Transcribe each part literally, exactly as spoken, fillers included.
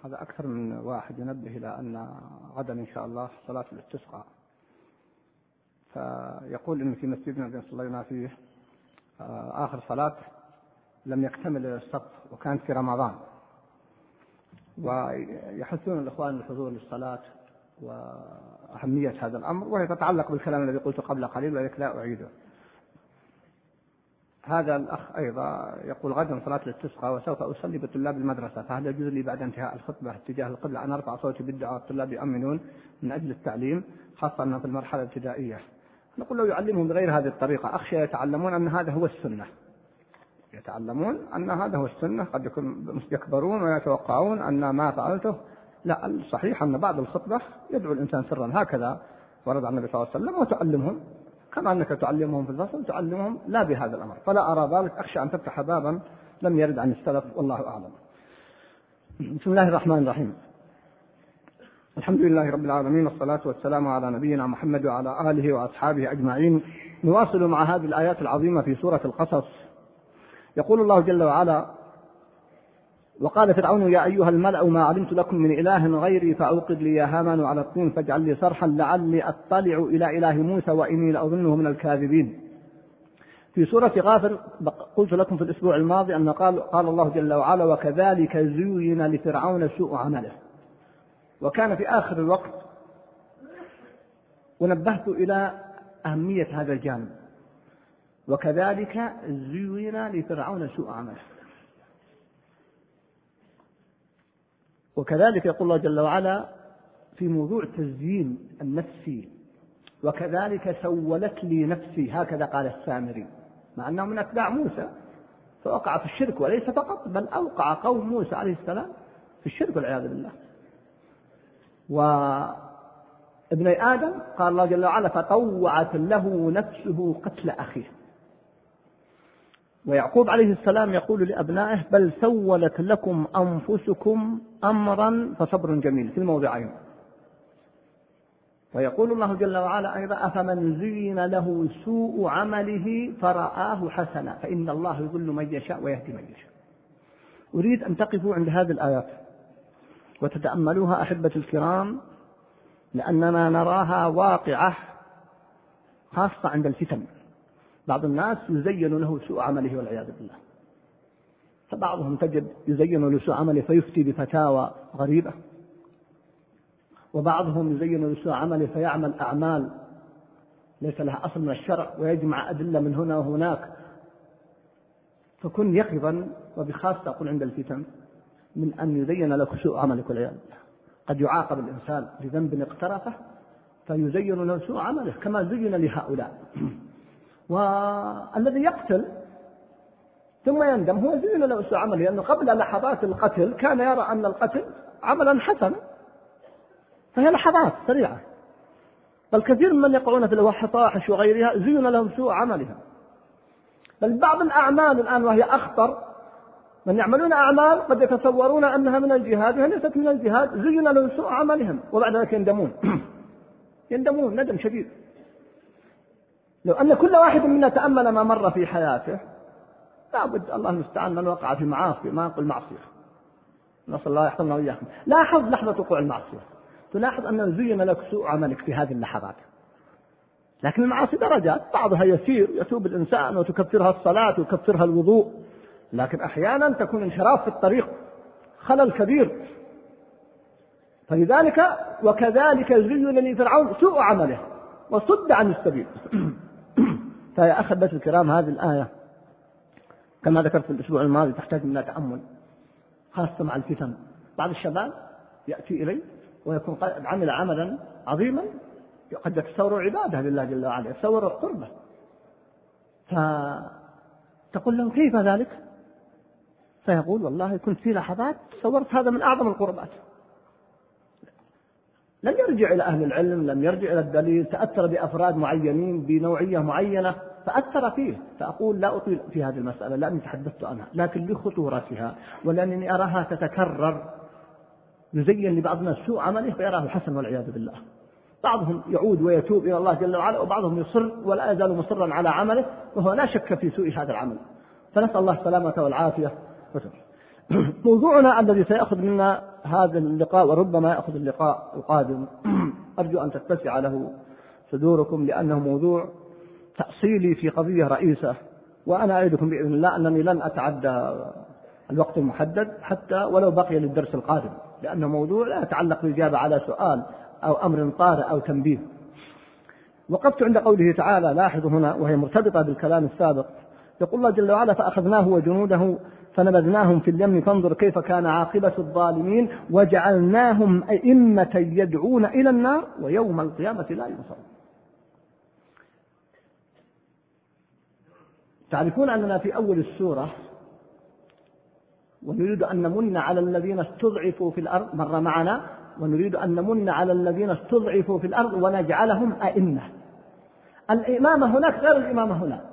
هذا أكثر من واحد ينبه إلى أن غدا إن شاء الله صلاة الاستسقاء، فيقول إن في مسجدنا الذي صلينا فيه آخر صلاة لم يكتمل الصف وكانت في رمضان، ويحثون الإخوان الحضور للصلاة وأهمية هذا الأمر، وهي تتعلق بالكلام الذي قلته قبل قليل ولذلك لا أعيده. هذا الأخ أيضا يقول غدا صلاة الاستسقاء وسوف أصلي بطلاب المدرسة، فهل يجوز لي بعد انتهاء الخطبة اتجاه القبلة أن أرفع صوتي بالدعاء الطلاب يؤمنون من أجل التعليم خاصة أنه في المرحلة الابتدائية؟ نقول له يعلمهم بغير هذه الطريقة، أخشى يتعلمون أن هذا هو السنة، يتعلمون أن هذا هو السنة، قد يكون يكبرون ويتوقعون أن ما فعلته. لا، الصحيح أن بعد الخطبة يدعو الإنسان سرا، هكذا ورد عن النبي صلى الله عليه وسلم، وتعلمهم كما أنك تعلمهم في الفصل تعلمهم لا بهذا الأمر، فلا أرى ذلك، أخشى أن تفتح بابا لم يرد عن السلف والله أعلم. بسم الله الرحمن الرحيم، الحمد لله رب العالمين، والصلاة والسلام على نبينا محمد وعلى آله وأصحابه أجمعين. نواصل مع هذه الآيات العظيمة في سورة القصص. يقول الله جل وعلا: وقال فرعون يا أيها الملأ ما علمت لكم من إله غيري فأوقد لي يا هامان على الطين فاجعل لي صرحا لعلي أطلع إلى إله موسى وإني لأظنه من الكاذبين. في سورة غافر قلت لكم في الأسبوع الماضي أن قال, قال الله جل وعلا: وكذلك زين لفرعون سوء عمله. وكان في آخر الوقت ونبهت إلى أهمية هذا الجانب، وكذلك زين لفرعون سوء عمله. وكذلك يقول الله جل وعلا في موضوع تزيين النفسي: وكذلك سولت لي نفسي، هكذا قال السامري، مع أنه من أتباع موسى فوقع في الشرك، وليس فقط بل أوقع قوم موسى عليه السلام في الشرك والعياذ بالله. وابن آدم قال الله جل وعلا: فطوعت له نفسه قتل أخيه. ويعقوب عليه السلام يقول لأبنائه: بل سولت لكم أنفسكم أمرا فصبر جميل، في الموضعين. ويقول الله جل وعلا أيضا: أفمن زين له سوء عمله فرآه حسنا فإن الله يضل من يشاء ويهدي من يشاء. أريد أن تقفوا عند هذه الآيات وتتأملوها أحبة الكرام، لأننا نراها واقعة خاصة عند الفتن. بعض الناس يزين له سوء عمله والعياذ بالله، فبعضهم تجد يزين له سوء عمله فيفتي بفتاوى غريبة، وبعضهم يزين له سوء عمله فيعمل أعمال ليس لها أصل من الشرع ويجمع أدلة من هنا وهناك. فكن يقظا، وبخاصة أقول عند الفتن، من أن يزين لك سوء عملك والعياذ بالله. قد يعاقب الإنسان بذنب اقترفه فيزين له سوء عمله كما زين لهؤلاء. والذي يقتل ثم يندم هو زين له سوء عمله، لأنه قبل لحظات القتل كان يرى أن القتل عملا حسنا، فهي لحظات سريعة. بل كثير من يقعون في الفواحش وغيرها زين لهم سوء عملها. بل بعض الأعمال الآن وهي أخطر، من يعملون أعمال قد يتصورون أنها من الجهاد وهي ليست من الجهاد، زين لهم سوء عملهم وبعد ذلك يندمون يندمون ندم شديد. لو أن كل واحد منا تأمل ما مر في حياته، لابد الله المستعان من وقع في معاصي، ما نقول معصية، نسأل الله يحفظنا وإياكم. لاحظ لحظة وقوع المعصية، تلاحظ أنه زين لك سوء عملك في هذه اللحظات. لكن المعاصي درجات، بعضها يسير يتوب الإنسان وتكفرها الصلاة وتكفرها الوضوء، لكن أحيانا تكون انحراف في الطريق، خلل كبير. فلذلك وكذلك زين لفرعون سوء عمله وصد عن السبيل. فيا أحبة الكرام، هذه الآية كما ذكرت في الأسبوع الماضي تحتاج إلى تأمل، خاصة مع الفتن. بعض الشباب يأتي إلي ويكون قد عمل عملا عظيما، قد يتصور عبادة لله جل وعلا، يتصور القربة، فتقول له: كيف ذلك؟ فيقول: والله كنت في لحظات تصورت هذا من أعظم القربات. لم يرجع إلى أهل العلم، لم يرجع إلى الدليل، تأثر بأفراد معينين بنوعية معينة فأثر فيه. فأقول لا أطيل في هذه المسألة لأني تحدثت عنها، لكن لخطورتها ولأنني أراها تتكرر. يزين لبعض الناس سوء عمله فيراه حسن والعياذ بالله. بعضهم يعود ويتوب إلى الله جل وعلا، وبعضهم يصر ولا يزال مصرا على عمله وهو لا شك في سوء هذا العمل. فنسأل الله السلامة والعافية. موضوعنا الذي سيأخذ منا هذا اللقاء وربما يأخذ اللقاء القادم أرجو أن تتسع له صدوركم، لأنه موضوع تأصيلي في قضية رئيسة، وأنا أعدكم بإذن الله أنني لن أتعدى الوقت المحدد حتى ولو بقي للدرس القادم، لأنه موضوع لا يتعلق بالإجابة على سؤال أو أمر طارئ أو تنبيه. وقفت عند قوله تعالى، لاحظوا هنا وهي مرتبطة بالكلام السابق، يقول الله جل وعلا: فأخذناه وجنوده فنبذناهم في اليم فانظر كيف كان عاقبة الظالمين وجعلناهم أئمة يدعون إلى النار ويوم القيامة لا ينصرون. تعرفون أننا في أول السورة ونريد أن نمن على الذين استضعفوا في الأرض، مر معنا ونريد أن نمن على الذين استضعفوا في الأرض ونجعلهم أئمة. الإمامة هناك غير الإمامة هنا.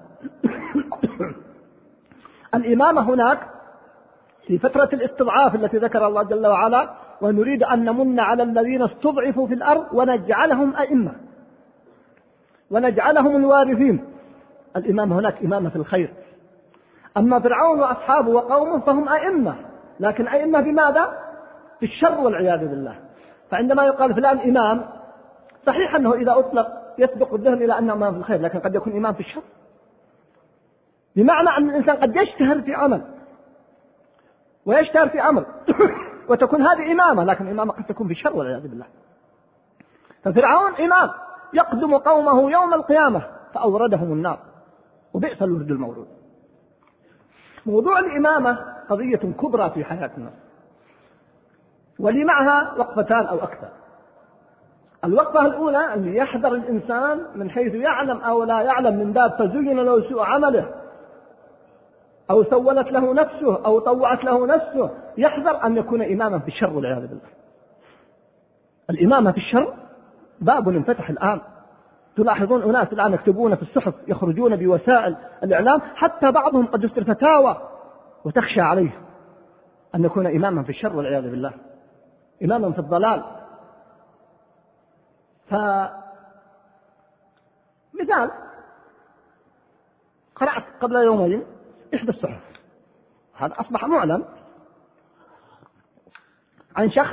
الإمامة هناك في فترة الاستضعاف التي ذكر الله جل وعلا: ونريد أن نمن على الذين استضعفوا في الأرض ونجعلهم أئمة ونجعلهم الوارثين. الإمامة هناك إمامة في الخير. أما فرعون وأصحابه وقومه فهم أئمة، لكن أئمة بماذا؟ بالشر والعياذ بالله. فعندما يقال فلان إمام، صحيح أنه إذا أطلق يسبق الذهن إلى أنه إمام في الخير، لكن قد يكون إمام في الشر، بمعنى أن الإنسان قد يشتهر في عمل ويشتهر في أمر وتكون هذه إمامة، لكن إمامة قد تكون في الشر والعياذ بالله. ففرعون إمام يقدم قومه يوم القيامة فأوردهم النار وبئس الورد المورود. موضوع الإمامة قضية كبرى في حياتنا، ولي معها وقفتان أو أكثر. الوقفة الأولى أن يحذر الإنسان من حيث يعلم أو لا يعلم، من باب فزين له سوء عمله أو سولت له نفسه أو طوعت له نفسه، يحذر أن يكون إماما في الشر والعياذ بالله. الإمامة في الشر باب انفتح الآن. تلاحظون أناس الآن يكتبون في الصحف، يخرجون بوسائل الإعلام، حتى بعضهم قد يصدر فتاوى وتخشى عليه أن يكون إماما في الشر والعياذ بالله، إماما في الضلال. فمثال، قرأت قبل يومين إحدى الصحف، هذا أصبح معلن، عن شخص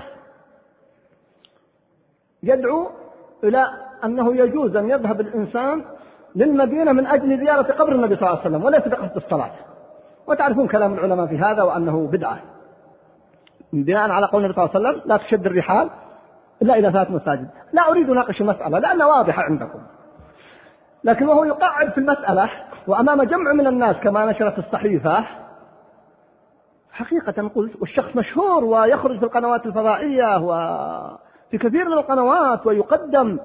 يدعو إلى أنه يجوز أن يذهب الإنسان للمدينة من أجل زيارة قبر النبي صلى الله عليه وسلم وليس بقصد الصلاة. وتعرفون كلام العلماء في هذا وأنه بدعة، بناء على قول النبي صلى الله عليه وسلم: لا تشد الرحال إلا إلى ثلاث مساجد. لا أريد أناقش المسألة لأنها واضحة عندكم، لكن وهو يقعد في المسألة وأمام جمع من الناس كما نشرت الصحيفة، حقيقة قلت، والشخص مشهور ويخرج في القنوات الفضائية وفي كثير من القنوات ويقدم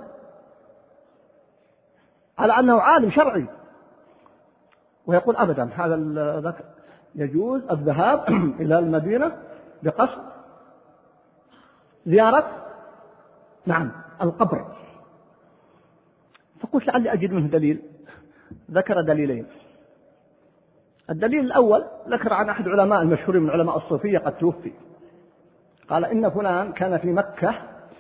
على أنه عالم شرعي، ويقول أبدا هذا يجوز الذهاب إلى المدينة بقصد زيارة نعم القبر. فقلت لعلي أجد منه دليل. ذكر دليلين. الدليل الأول ذكر عن أحد علماء المشهورين من علماء الصوفية قد توفي، قال إن فلان كان في مكة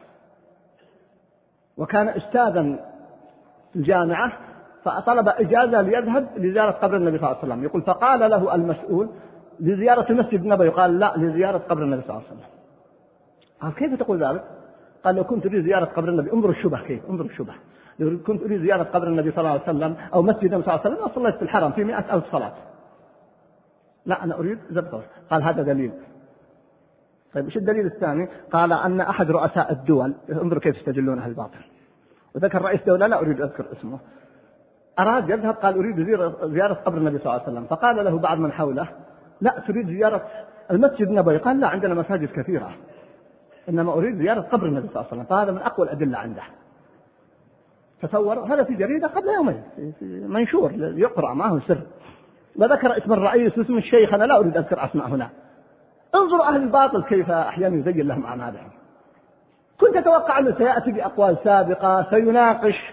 وكان أستاذا في الجامعة، فطلب إجازة ليذهب لزيارة قبر النبي صلى الله عليه وسلم. يقول فقال له المسؤول: لزيارة المسجد النبوي؟ قال: لا، لزيارة قبر النبي صلى الله عليه وسلم. قال: كيف تقول ذلك؟ قال: لو كنت أريد زيارة قبر النبي، انظر الشبه كيف، انظر الشبه، لو كنت أريد زيارة قبر النبي صلى الله عليه وسلم أو مسجد النبي صلى الله عليه وسلم صليت في الحرم في مئة ألف صلاة. لا، أنا أريد زيارة. قال: هذا دليل. طيب إيش الدليل الثاني؟ قال أن أحد رؤساء الدول، انظر كيف يستدلون أهل الباطل، وذكر رئيس دولة لا أريد أذكر اسمه، أراد يذهب، قال: أريد زيارة قبر النبي صلى الله عليه وسلم. فقال له بعض من حوله: لا، تريد زيارة المسجد النبوي؟ قال: لا، عندنا مساجد كثيرة، إنما أريد زيارة قبر النبي صلى الله عليه وسلم. فهذا من أقوى الأدلة عنده. تصور هذا في جريدة قبل يومين، في منشور يقرأ، ما هو سر، وذكر اسم الرئيس واسم الشيخ، أنا لا أريد أذكر أسماء هنا. انظروا أهل الباطل كيف أحيانا يزين لهم أعمالهم. كنت أتوقع أنه سيأتي بأقوال سابقة سيناقش،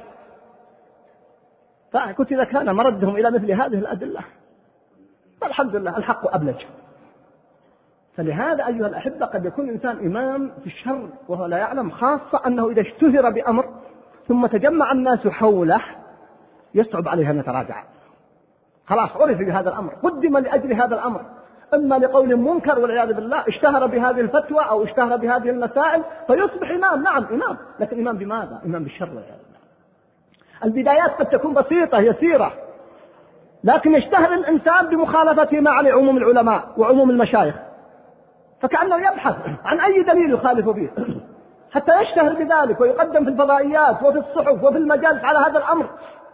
فكنت إذا كان مردهم إلى مثل هذه الأدلة فالحمد لله الحق أبلج. فلهذا أيها الأحبة قد يكون الإنسان إمام في الشر وهو لا يعلم، خاصة أنه إذا اشتهر بأمر ثم تجمع الناس حوله يصعب عليه أن يتراجع. خلاص عرف بهذا الأمر، قدم لأجل هذا الأمر، إما لقول منكر والعياذ بالله، اشتهر بهذه الفتوى أو اشتهر بهذه المسائل فيصبح إمام. نعم إمام، لكن إمام بماذا؟ إمام بالشر والعياذ بالله. البدايات قد تكون بسيطة يسيرة، لكن يشتهر الإنسان بمخالفته ما عليه عموم العلماء وعموم المشايخ، فكأنه يبحث عن أي دليل يخالف به حتى يشتهر بذلك ويقدم في الفضائيات وفي الصحف وفي المجالس على هذا الأمر.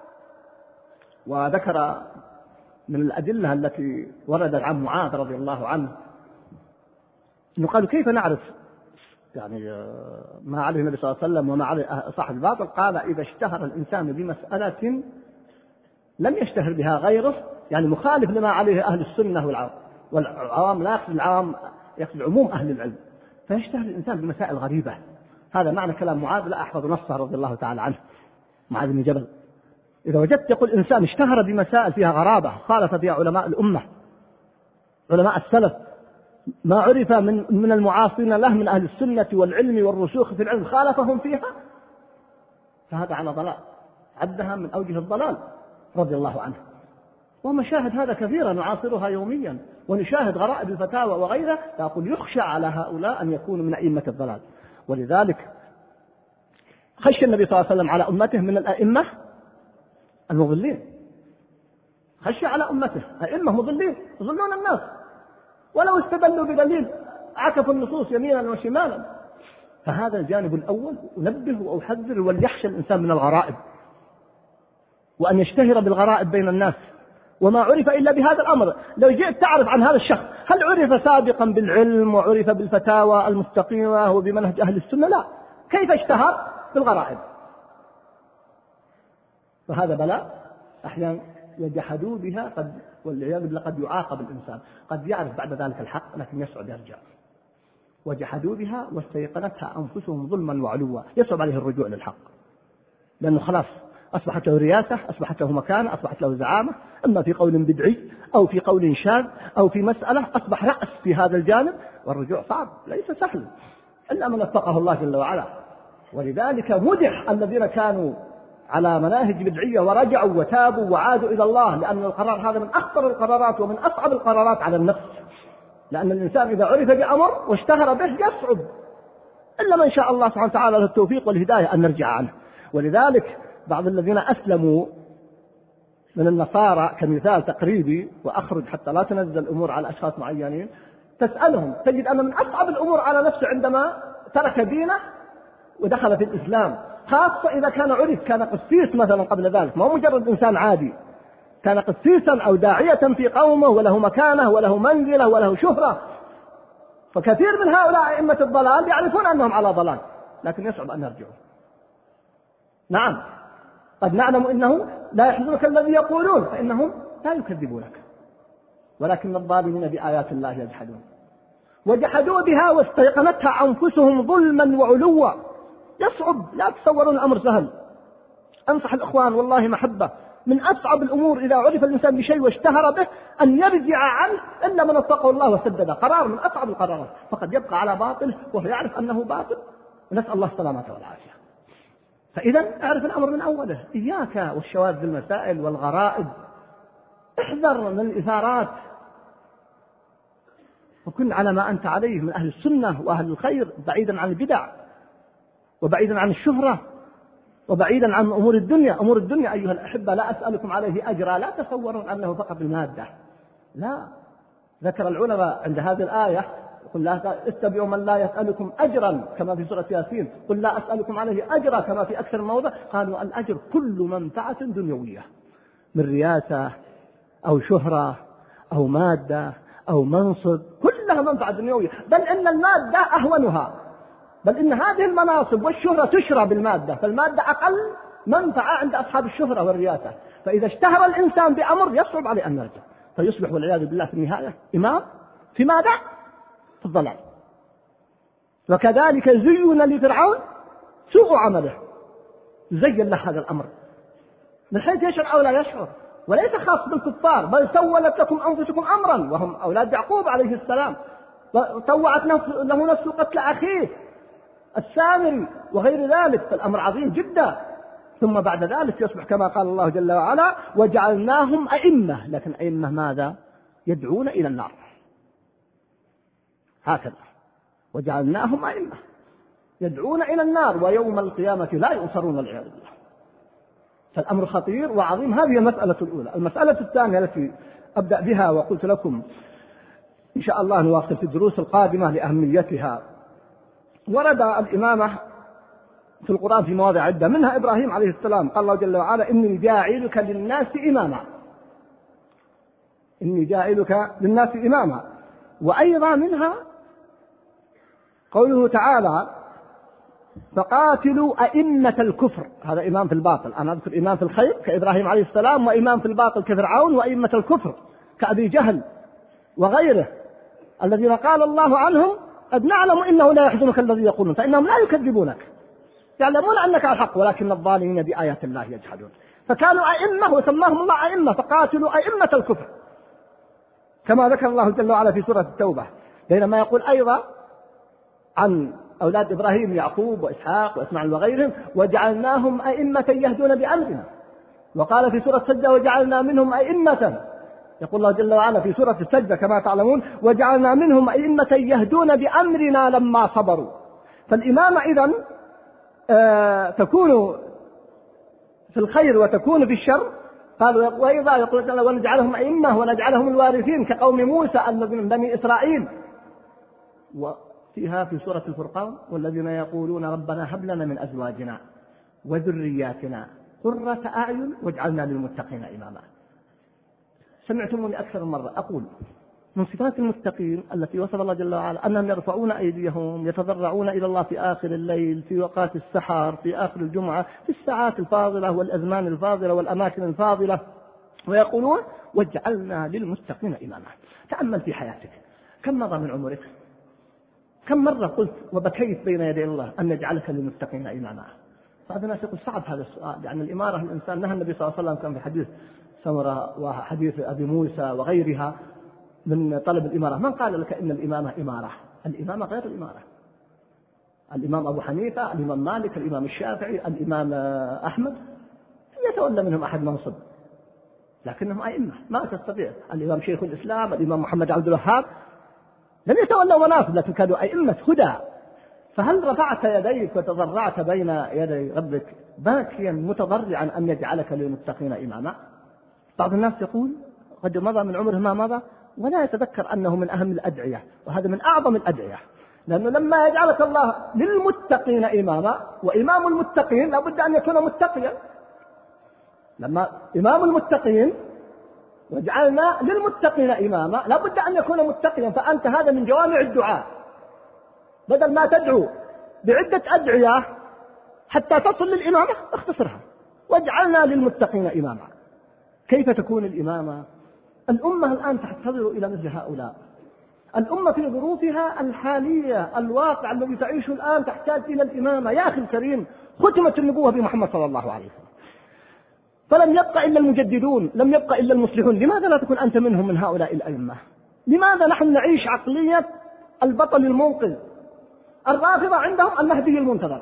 وذكر من الأدلة التي وردت عن معاذ رضي الله عنه أنه قالوا كيف نعرف يعني ما عليه النبي صلى الله عليه وسلم وما عليه صاحب الباطل؟ قال إذا اشتهر الإنسان بمسألة لم يشتهر بها غيره، يعني مخالف لما عليه أهل السنة والعوام، والعوام لا يقصد العوام، يقصد عموم أهل العلم، فيشتهر الإنسان بمسائل غريبة. هذا معنى كلام معاذ، لا أحفظ نصه رضي الله تعالى عنه، معاذ بن جبل. إذا وجدت يقول إنسان اشتهر بمسائل فيها غرابة خالف فيها علماء الأمة علماء السلف، ما عرف من من المعاصرين له من أهل السنة والعلم والرسوخ في العلم خالفهم فيها، فهذا على ضلال، عدها من أوجه الضلال رضي الله عنه. ومشاهد هذا كثيرا نعاصرها يوميا، ونشاهد غرائب الفتاوى وغيرها، فأقول يخشى على هؤلاء أن يكونوا من أئمة الضلال. ولذلك خشى النبي صلى الله عليه وسلم على أمته من الأئمة المضلين، خشى على أمته أئمة مضلين يضلون الناس، ولو استدلوا بدليل عكفوا النصوص يمينا وشمالا. فهذا الجانب الأول أنبه وأحذر، وليخشى الإنسان من الغرائب، وأن يشتهر بالغرائب بين الناس، وما عرف إلا بهذا الأمر. لو جئت تعرف عن هذا الشخص هل عرف سابقا بالعلم وعرف بالفتاوى المستقيمة وبمنهج أهل السنة؟ لا، كيف اشتهر بالغرائب؟ فهذا بلاء أحيانا يجحدوا بها، قد والعياذ بالله قد يعاقب الإنسان، قد يعرف بعد ذلك الحق لكن يسعد يرجع. وجحدوا بها واستيقنتها أنفسهم ظلما وعلوا، يصعب عليه الرجوع للحق، لأنه خلاص أصبحت له رياسة، أصبحت له مكانة، أصبحت له زعامة، إما في قول بدعي أو في قول شاذ أو في مسألة أصبح رأس في هذا الجانب، والرجوع صعب ليس سهل إلا من وفقه الله جل وعلا. ولذلك مدح الذين كانوا على مناهج بدعية ورجعوا وتابوا وعادوا إلى الله، لأن القرار هذا من أخطر القرارات ومن أصعب القرارات على النفس، لأن الإنسان إذا عرف بأمر واشتهر به يصعب إلا من شاء الله سبحانه وتعالى له التوفيق والهداية أن نرجع عنه. ولذلك بعض الذين أسلموا من النصارى كمثال تقريبي، وأخرج حتى لا تنزل الأمور على أشخاص معينين، تسألهم تجد أن من أصعب الأمور على نفسه عندما ترك دينه ودخل في الإسلام، خاصة إذا كان عرف، كان قسيس مثلا قبل ذلك، ما هو مجرد إنسان عادي، كان قسيسا أو داعية في قومه وله مكانة وله منزلة وله شهرة. فكثير من هؤلاء أئمة الضلال يعرفون أنهم على ضلال لكن يصعب أن يرجعوا. نعم قد نعلم إنه لا يحزنك الذي يقولون، فإنهم لا يكذبونك، ولكن الظالمين بآيات الله يجحدون. وجحدوا بها واستيقنتها أنفسهم ظلما وعلوا، يصعب، لا تتصورون الأمر سهل. أنصح الأخوان والله محبة، من أصعب الأمور إذا عرف الإنسان بشيء واشتهر به أن يرجع عنه إلا من اتقوا الله وسدد، قرار من أصعب القرارات، فقد يبقى على باطل وهو يعرف أنه باطل، ونسأل الله السلامة والعافية. فإذا أعرف الأمر من أوله، إياك والشواذ بالمسائل والغرائب، احذر من الإثارات، وكن على ما أنت عليه من أهل السنة وأهل الخير، بعيدا عن البدع وبعيدا عن الشهرة وبعيدا عن أمور الدنيا. أمور الدنيا أيها الأحبة لا أسألكم عليه أجرا، لا تصوروا أنه فقط المادة، لا. ذكر العلماء عند هذه الآية قل لا اتبعوا من لا يسألكم أجرا كما في سورة ياسين، قل لا أسألكم عليه أجرا كما في أكثر موضع. قالوا الأجر كل منفعة دنيوية من رياسة أو شهرة أو مادة أو منصب، كلها منفعة دنيوية، بل إن المادة أهونها، بل إن هذه المناصب والشهرة تشرى بالمادة، فالمادة أقل منفعة عند أصحاب الشهرة والرياسة. فإذا اشتهر الإنسان بأمر يصعب عليه أن يرجع، فيصبح والعياذ بالله في النهاية إمام في ماذا؟ في الضلال. وكذلك زين لفرعون سوء عمله، زين له هذا الأمر من حيث يشعر أو لا يشعر، وليس خاص بالكفار، بل سولت لكم أنفسكم أمرا، وهم أولاد يعقوب عليه السلام، وطوعت له نفس قتل أخيه السامري وغير ذلك، فالأمر عظيم جدا. ثم بعد ذلك يصبح كما قال الله جل وعلا وجعلناهم أئمة، لكن أئمة ماذا؟ يدعون إلى النار. هكذا وجعلناهم أئمة يدعون إلى النار ويوم القيامة لا ينصرون والعياذ بالله. فالأمر خطير وعظيم. هذه المسألة الأولى. المسألة الثانية التي أبدأ بها وقلت لكم إن شاء الله نواصل في الدروس القادمة لأهميتها. ورد الإمامة في القرآن في مواضع عدة، منها إبراهيم عليه السلام قال الله جل وعلا إني جاعلك للناس إماما، إني جاعلك للناس إماما. وأيضا منها قوله تعالى فقاتلوا أئمة الكفر، هذا إمام في الباطل. أنا أذكر إمام في الخير كإبراهيم عليه السلام، وإمام في الباطل كفرعون، وأئمة الكفر كأبي جهل وغيره الذين قال الله عنهم قد نعلم إنه لا يحزنك الذي يقولون، فإنهم لا يكذبونك يعلمون أنك على الحق ولكن الظالمين بآيات الله يجحدون. فكانوا أئمة وسماهم الله أئمة، فقاتلوا أئمة الكفر كما ذكر الله جل وعلا في سورة التوبة، بينما يقول أيضا عن أولاد إبراهيم يعقوب وإسحاق وإسماعيل وغيرهم وجعلناهم أئمة يهدون بأمرنا. وقال في سورة السجدة وجعلنا منهم أئمة، يقول الله جل وعلا في سورة السجدة كما تعلمون وجعلنا منهم أئمة يهدون بأمرنا لما صبروا. فالإمامة إذن آه تكون في الخير وتكون في الشر. قالوا وإذا يقول ونجعلهم أئمة ونجعلهم الوارثين كقوم موسى الذين من بني إسرائيل. وفيها في سورة الفرقان والذين يقولون ربنا هب لنا من أزواجنا وذرياتنا قرة أعين واجعلنا للمتقين إماما. سمعتموني أكثر من مرة أقول من صفات المتقين التي وصف الله جل وعلا أنهم يرفعون أيديهم يتضرعون إلى الله في آخر الليل، في وقات السحر، في آخر الجمعة، في الساعات الفاضلة والأزمان الفاضلة والأماكن الفاضلة، ويقولون واجعلنا للمتقين إماما. تأمل في حياتك، كم مضى من عمرك؟ كم مرة قلت وبكيت بين يدي الله أن يجعلك للمتقين إماما؟ بعض الناس يقول صعب هذا السؤال، يعني الإمارة الإنسان نهى النبي صلى الله عليه وسلم كان في حديث سمرة وحديث أبي موسى وغيرها من طلب الإمارة. من قال لك إن الإمامة إمارة؟ الإمامة غير الإمارة. الإمام أبو حنيفة، الإمام مالك، الإمام الشافعي، الإمام أحمد يتولى منهم أحد منصب، لكنهم أئمة ما تستطيع. الإمام شيخ الإسلام، الإمام محمد عبد الوهاب لم يتولوا مناصب لكن كانوا أئمة هدى. فهل رفعت يديك وتضرعت بين يدي ربك باكيا متضرعا أن يجعلك للمتقين إماما؟ بعض الناس يقول قد مضى من عمره ما مضى ولا يتذكر أنه من أهم الأدعية، وهذا من أعظم الأدعية، لأنه لما يجعلك الله للمتقين إماما، وإمام المتقين لابد أن يكون متقيا. لما إمام المتقين وجعلنا للمتقين إماما لابد أن يكون متقيا. فأنت هذا من جوامع الدعاء، بدل ما تدعو بعدة أدعية حتى تصل للإمامة اختصرها واجعلنا للمتقين إماما. كيف تكون الإمامة؟ الأمة الآن تحتضر إلى مثل هؤلاء. الأمة في ظروفها الحالية الواقع الذي تعيشه الآن تحتاج إلى الإمامة. يا أخي الكريم ختمت النبوة بمحمد صلى الله عليه وسلم، فلم يبقى إلا المجددون، لم يبقى إلا المصلحون. لماذا لا تكون أنت منهم من هؤلاء الأئمة؟ لماذا نحن نعيش عقلية البطل المنقذ؟ الرافضة عندهم المهدي المنتظر.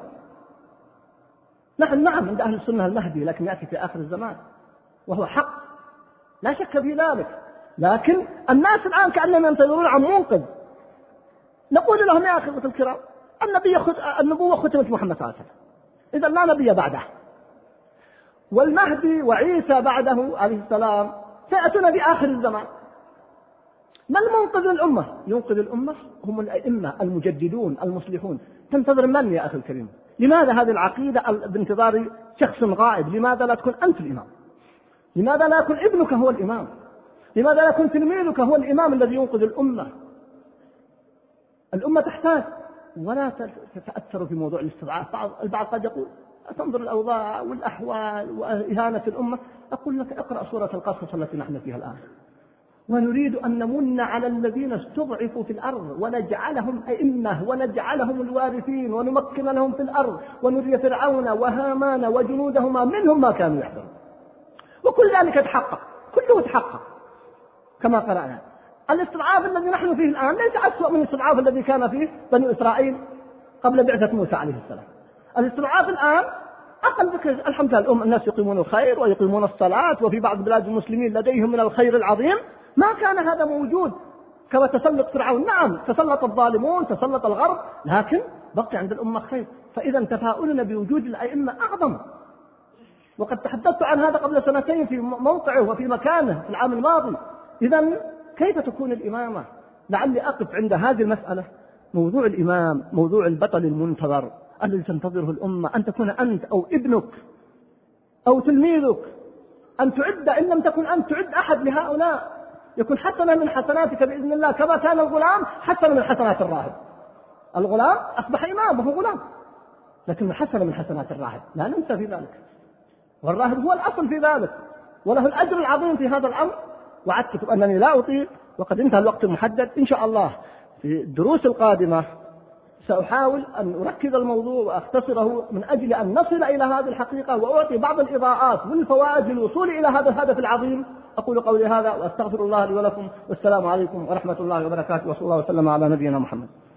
نحن نعم عند أهل السنة المهدي، لكن يأتي في آخر الزمان وهو حق لا شك في ذلك، لكن الناس الآن كأنهم ينتظرون عن منقذ. نقول لهم يا أخوة الكرام النبي خد... النبوة ختمت محمد صلى الله عليه وسلم، إذا لا نبي بعده، والمهدي وعيسى بعده عليه السلام سيأتون في آخر الزمان. ما المنقذ للأمة؟ ينقذ الأمة هم الأئمة المجددون المصلحون. تنتظر من يا أخي الكريم؟ لماذا هذه العقيدة بانتظار شخص غائب؟ لماذا لا تكون أنت الإمام؟ لماذا لا يكون ابنك هو الإمام؟ لماذا لا يكون تلميذك هو الإمام الذي ينقذ الأمة؟ الأمة تحتاج، ولا تتأثر في موضوع الاستضعاف. البعض قد يقول تنظر الأوضاع والأحوال وإهانة الأمة. أقول لك اقرأ سورة القصص التي نحن فيها الآن. ونريد أن نمن على الذين استضعفوا في الأرض ونجعلهم أئمة ونجعلهم الوارثين ونمكن لهم في الأرض ونري فرعون وهامان وجنودهما منهم ما كانوا يحذرون. وكل ذلك تحقق، كله تحقق كما قرأنا. الاستضعاف الذي نحن فيه الآن ليس أسوأ من الاستضعاف الذي كان فيه بني إسرائيل قبل بعثة موسى عليه السلام. الاستضعاف الآن أقل بكثير. الحمد لله الناس يقيمون الخير ويقيمون الصلاة، وفي بعض بلاد المسلمين لديهم من الخير العظيم ما كان هذا موجود كما تسلط فرعون. نعم تسلط الظالمون، تسلط الغرب، لكن بقي عند الأمة خير. فإذا تفاؤلنا بوجود الأئمة أعظم، وقد تحدثت عن هذا قبل سنتين في موقعه وفي مكانه في العام الماضي. إذا كيف تكون الإمامة؟ لعلي أقف عند هذه المسألة. موضوع الإمام موضوع البطل المنتظر الذي تنتظره الأمة، أن تكون أنت أو ابنك أو تلميذك، أن تعد إن لم تكن أنت تعد أحد لهؤلاء، يكون حسنا من حسناتك بإذن الله، كما كان الغلام حسنا من حسنات الراهب. الغلام أصبح إمام وهو غلام، لكن حسنا من حسنات الراهب، لا ننسى في ذلك. والراهب هو الأصل في ذلك، وله الأجر العظيم في هذا الأمر. وعدتكم أنني لا أطيل، وقد انتهى الوقت المحدد. إن شاء الله في الدروس القادمة سأحاول أن أركز الموضوع وأختصره من أجل أن نصل إلى هذه الحقيقة، وأعطي بعض الإضاءات والفوائد للوصول إلى هذا الهدف العظيم. أقول قولي هذا وأستغفر الله لي ولكم، والسلام عليكم ورحمة الله وبركاته، وصلى الله وسلم على نبينا محمد.